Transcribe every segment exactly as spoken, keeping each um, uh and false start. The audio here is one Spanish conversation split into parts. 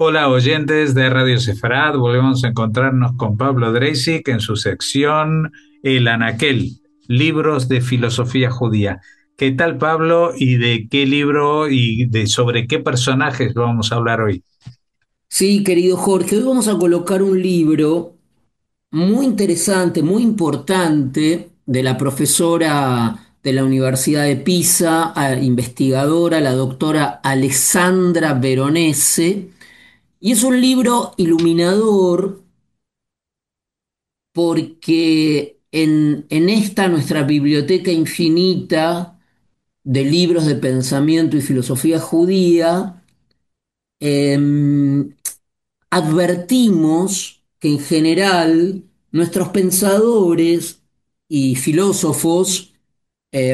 Hola oyentes de Radio Sefarad, volvemos a encontrarnos con Pablo Dreisig en su sección El Anaquel, libros de filosofía judía. ¿Qué tal, Pablo? ¿Y de qué libro y de sobre qué personajes vamos a hablar hoy? Sí, querido Jorge, hoy vamos a colocar un libro muy interesante, muy importante, de la profesora de la Universidad de Pisa, a- investigadora, la doctora Alessandra Veronese, y es un libro iluminador porque en, en esta nuestra biblioteca infinita de libros de pensamiento y filosofía judía, em, advertimos que en general nuestros pensadores y filósofos eh,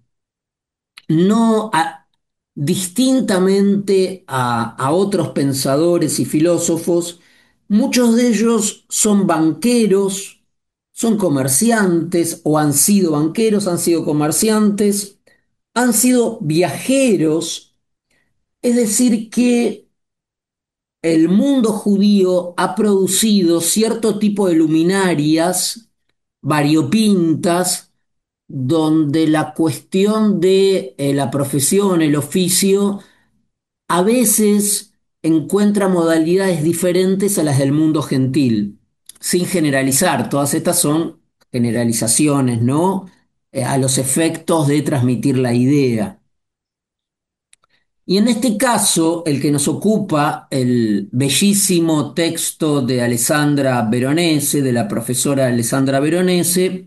no, a- distintamente a, a otros pensadores y filósofos, muchos de ellos son banqueros, son comerciantes o han sido banqueros, han sido comerciantes, han sido viajeros, es decir, que el mundo judío ha producido cierto tipo de luminarias variopintas donde la cuestión de eh, la profesión, el oficio, a veces encuentra modalidades diferentes a las del mundo gentil, sin generalizar. Todas estas son generalizaciones, ¿no? Eh, a los efectos de transmitir la idea. Y en este caso, el que nos ocupa, el bellísimo texto de Alessandra Veronese, de la profesora Alessandra Veronese,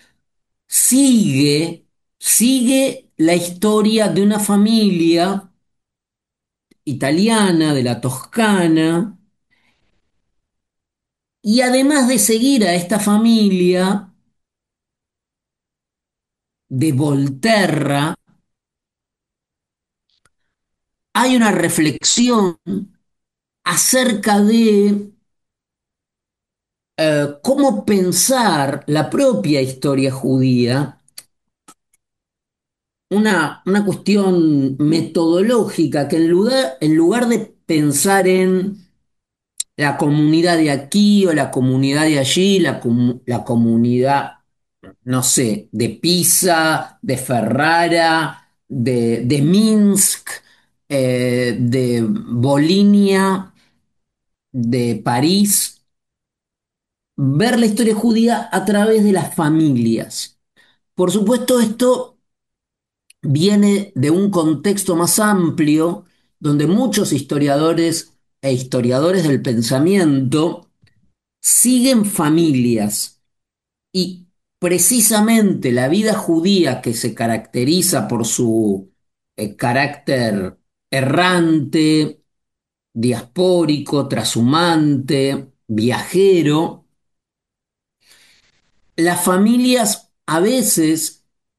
sigue, sigue la historia de una familia italiana, de la Toscana, y además de seguir a esta familia de Volterra, hay una reflexión acerca de eh, cómo pensar la propia historia judía, una, una cuestión metodológica que en lugar, en lugar de pensar en la comunidad de aquí o la comunidad de allí, la, comu- la comunidad, no sé, de Pisa, de Ferrara, de, de Minsk, eh, de Bolinia, de París, ver la historia judía a través de las familias. Por supuesto, esto viene de un contexto más amplio donde muchos historiadores e historiadores del pensamiento siguen familias y precisamente la vida judía, que se caracteriza por su eh, carácter errante, diaspórico, trashumante, viajero, las familias a veces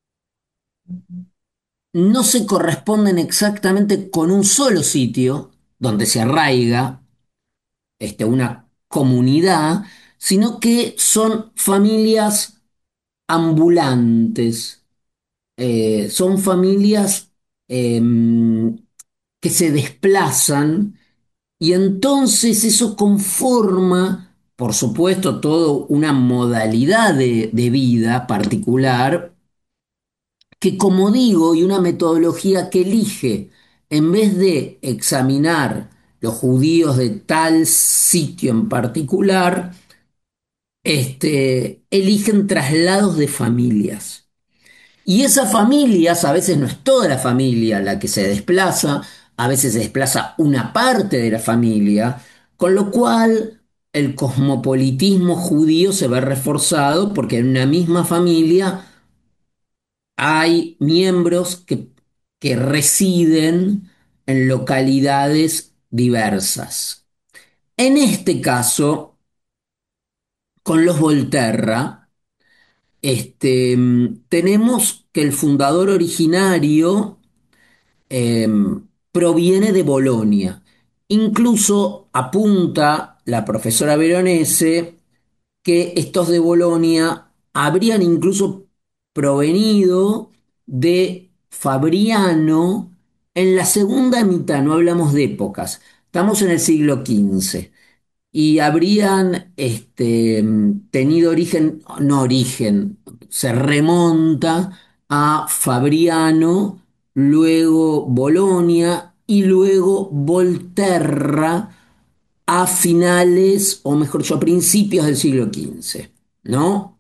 no se corresponden exactamente con un solo sitio donde se arraiga este, una comunidad, sino que son familias ambulantes, eh, son familias eh, que se desplazan y entonces eso conforma, por supuesto, toda una modalidad de, de vida particular que, como digo, y una metodología que elige, en vez de examinar los judíos de tal sitio en particular, este, eligen traslados de familias. Y esas familias, a veces no es toda la familia la que se desplaza, a veces se desplaza una parte de la familia, con lo cual el cosmopolitismo judío se ve reforzado porque en una misma familia hay miembros que, que residen en localidades diversas. En este caso, con los Volterra, este, tenemos que el fundador originario eh, proviene de Bolonia. Incluso apunta la profesora Veronese que estos de Bolonia habrían incluso provenido de Fabriano en la segunda mitad, no hablamos de épocas, Estamos en el siglo quince y habrían este, tenido origen, no origen, se remonta a Fabriano, luego Bolonia y luego Volterra a finales, o mejor dicho, a principios del siglo quince, ¿no?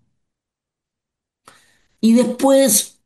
Y después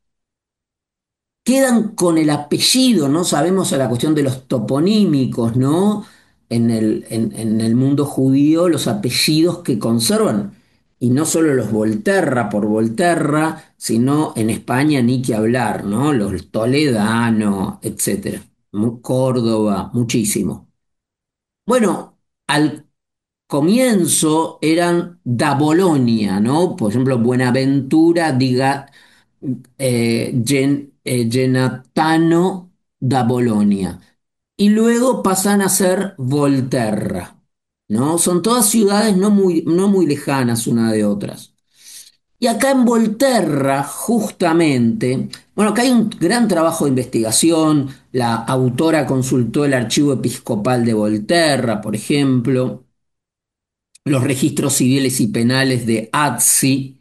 quedan con el apellido, ¿no? Sabemos a la cuestión de los toponímicos, ¿no? En el, en, en el mundo judío, los apellidos que conservan, y no solo los Volterra por Volterra, sino en España ni que hablar, ¿no? Los Toledano, etcétera. Mu- Córdoba, muchísimo. Bueno, al comienzo eran da Bolonia, ¿no? Por ejemplo, Buenaventura, diga, eh, Gen- eh, Genatano da Bolonia. Y luego pasan a ser Volterra, ¿no? Son todas ciudades no muy, no muy lejanas una de otras. Y acá en Volterra, justamente, bueno, acá hay un gran trabajo de investigación. La autora consultó el archivo episcopal de Volterra, por ejemplo, los registros civiles y penales de Atzi,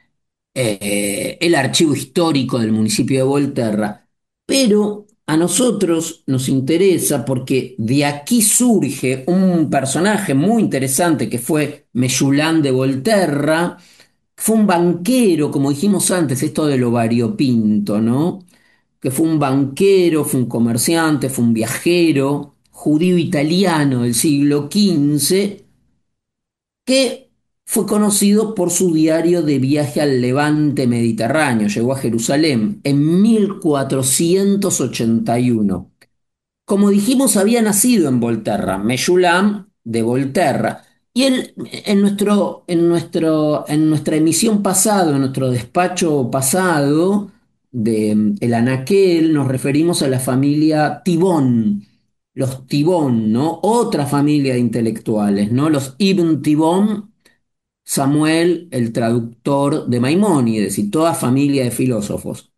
eh, el archivo histórico del municipio de Volterra, pero a nosotros nos interesa porque de aquí surge un personaje muy interesante que fue Meyulán de Volterra. Fue un banquero, como dijimos antes, esto de lo variopinto, ¿no? Que fue un banquero, fue un comerciante, fue un viajero, judío italiano del siglo quince, que fue conocido por su diario de viaje al Levante Mediterráneo. Llegó a Jerusalén en mil cuatrocientos ochenta y uno. Como dijimos, había nacido en Volterra, Meyulam de Volterra. Y él, en nuestro, en nuestro, en nuestra emisión pasada, en nuestro despacho pasado de mm, El Anaquel, nos referimos a la familia Tibón, los Tibón, ¿no? Otra familia de intelectuales, ¿no? Los Ibn Tibón, Samuel, el traductor de Maimónides, y toda familia de filósofos.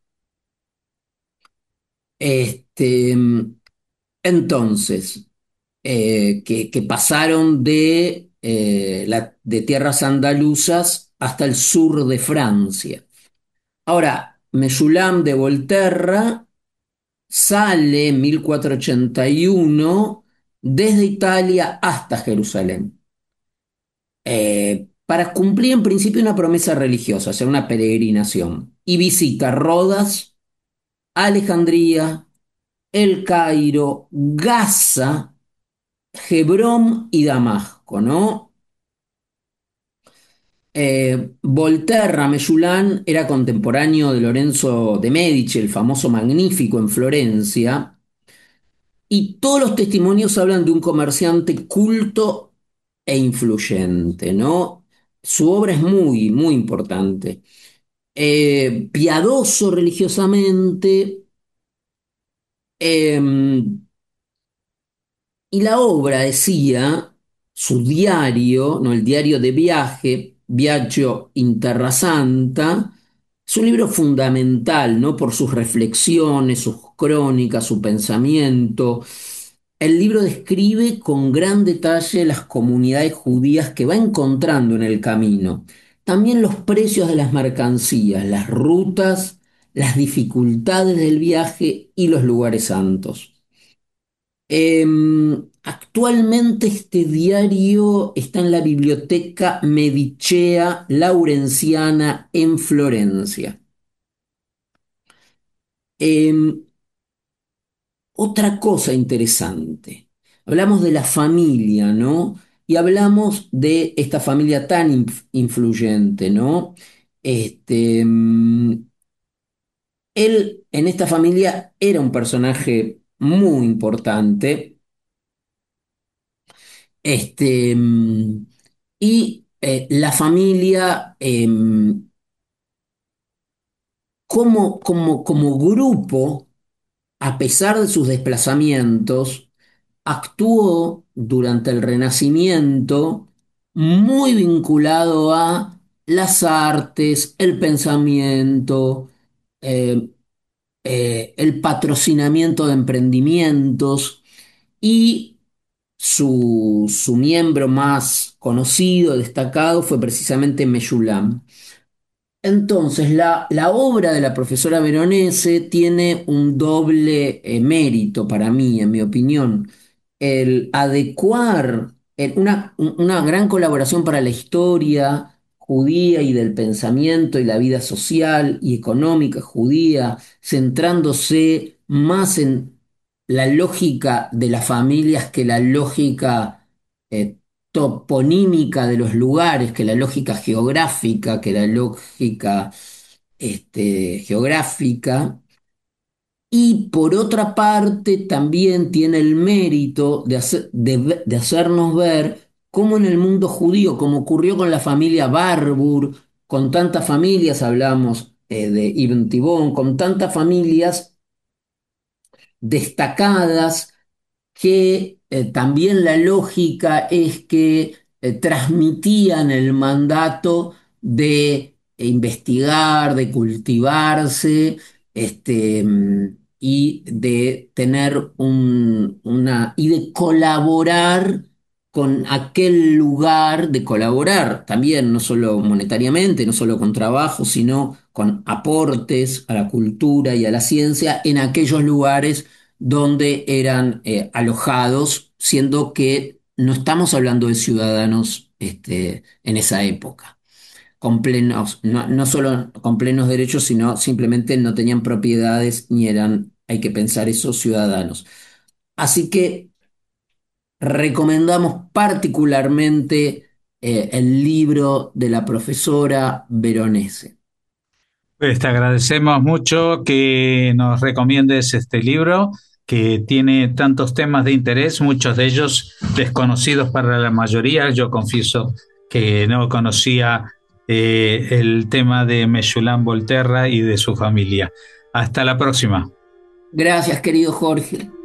Este, entonces, eh, que, que pasaron de, eh, la- de tierras andaluzas hasta el sur de Francia. Ahora, Mesulam de Volterra sale en mil cuatrocientos ochenta y uno desde Italia hasta Jerusalén, eh, para cumplir en principio una promesa religiosa, hacer una peregrinación, y visita Rodas, Alejandría, El Cairo, Gaza, Hebrón y Damasco, ¿no? Eh, Volterra, Meyulán, era contemporáneo de Lorenzo de Medici, el famoso Magnífico en Florencia, y todos los testimonios hablan de un comerciante culto e influyente, ¿no? Su obra es muy, muy importante. Eh, piadoso religiosamente, em, y la obra decía, su diario, no el diario de viaje, Viaggio in Terra Santa, es un libro fundamental, ¿no? Por sus reflexiones, sus crónicas, su pensamiento. El libro describe con gran detalle las comunidades judías que va encontrando en el camino. También los precios de las mercancías, las rutas, las dificultades del viaje y los lugares santos. Em, actualmente este diario está en la Biblioteca Medicea Laurenciana en Florencia. Em, otra cosa interesante, hablamos de la familia, ¿no? Y hablamos de esta familia tan inf- influyente, ¿no? Este, em, él en esta familia era un personaje muy importante. Este, mm, y eh, la familia, em, como, como, como grupo, a pesar de sus desplazamientos, actuó durante el Renacimiento muy vinculado a las artes, el pensamiento, eh, eh, el patrocinamiento de emprendimientos y su, su miembro más conocido, destacado, fue precisamente Meshulam. Entonces, la, la obra de la profesora Veronese tiene un doble eh, mérito para mí, en mi opinión. El adecuar el- una, un- una gran colaboración para la historia judía y del pensamiento y la vida social y económica judía, centrándose más en la lógica de las familias que la lógica eh, toponímica de los lugares, que la lógica geográfica, que la lógica este, geográfica. Y por otra parte, también tiene el mérito de, hacer- de ve- de hacernos ver cómo en el mundo judío, como ocurrió con la familia Barbour, con tantas familias, hablamos eh, de Ibn Tibón, con tantas familias destacadas que eh, también la lógica es que eh, transmitían el mandato de investigar, de cultivarse, este, mm, y de tener un, una, y de colaborar con aquel lugar, de colaborar también, no solo monetariamente, no solo con trabajo, sino con aportes a la cultura y a la ciencia en aquellos lugares donde eran eh, alojados, siendo que no estamos hablando de ciudadanos este, en esa época, con plenos, no, no solo con plenos derechos, sino simplemente no tenían propiedades ni eran, hay que pensar eso, ciudadanos. Así que recomendamos particularmente eh, el libro de la profesora Veronese. Pues te agradecemos mucho que nos recomiendes este libro que tiene tantos temas de interés, muchos de ellos desconocidos para la mayoría. Yo confieso que no conocía eh, el tema de Meshulam Volterra y de su familia. Hasta la próxima. Gracias, querido Jorge.